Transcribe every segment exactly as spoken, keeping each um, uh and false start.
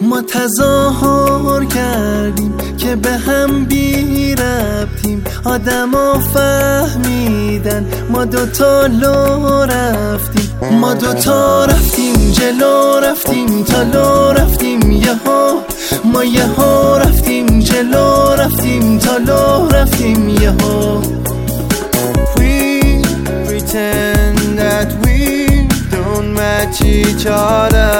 ما تظاهر کردیم که به هم بی ربطیم، آدما فهمیدن ما دوتا لو رفتیم. ما دوتا رفتیم جلو، رفتیم تا لو رفتیم یهو. ما یهو رفتیم جلو، رفتیم تا لو رفتیم یهو. We pretend that we don't match each other.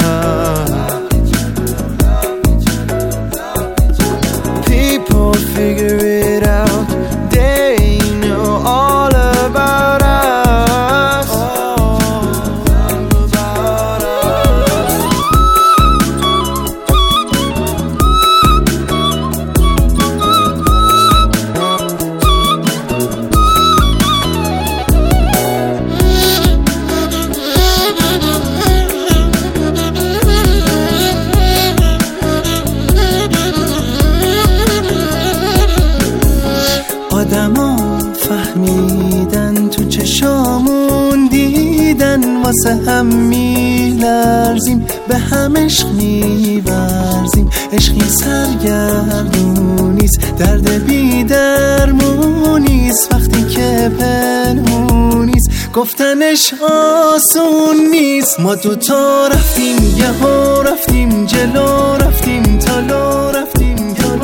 People figure it out, they know all about us. About us. آدما فهمیدن، تو چشامون دیدن، واسه هم میلرزیم، به هم عشق میورزیم. عشقی سرگردونیست، درد بی درمونیست، وقتی که پنهونیست گفتنش آسون نیست. ما دوتا رفتیم یهو، رفتیم جلو، رفتیم تا لو رفتیم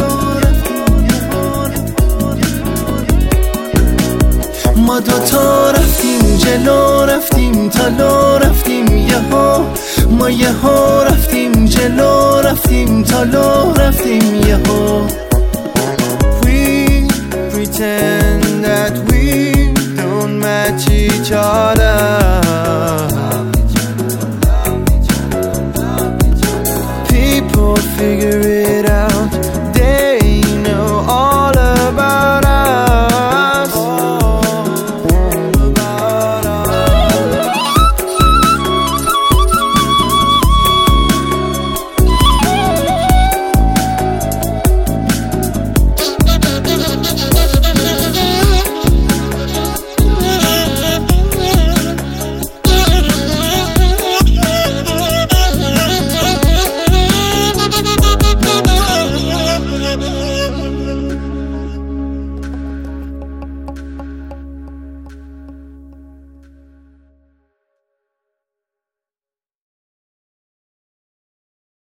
ما دوتا رفتیم جلو، رفتیم تا لو رفتیم یهو. ما یهو رفتیم جلو، رفتیم تا لو رفتیم یهو. We pretend that we don't match each other.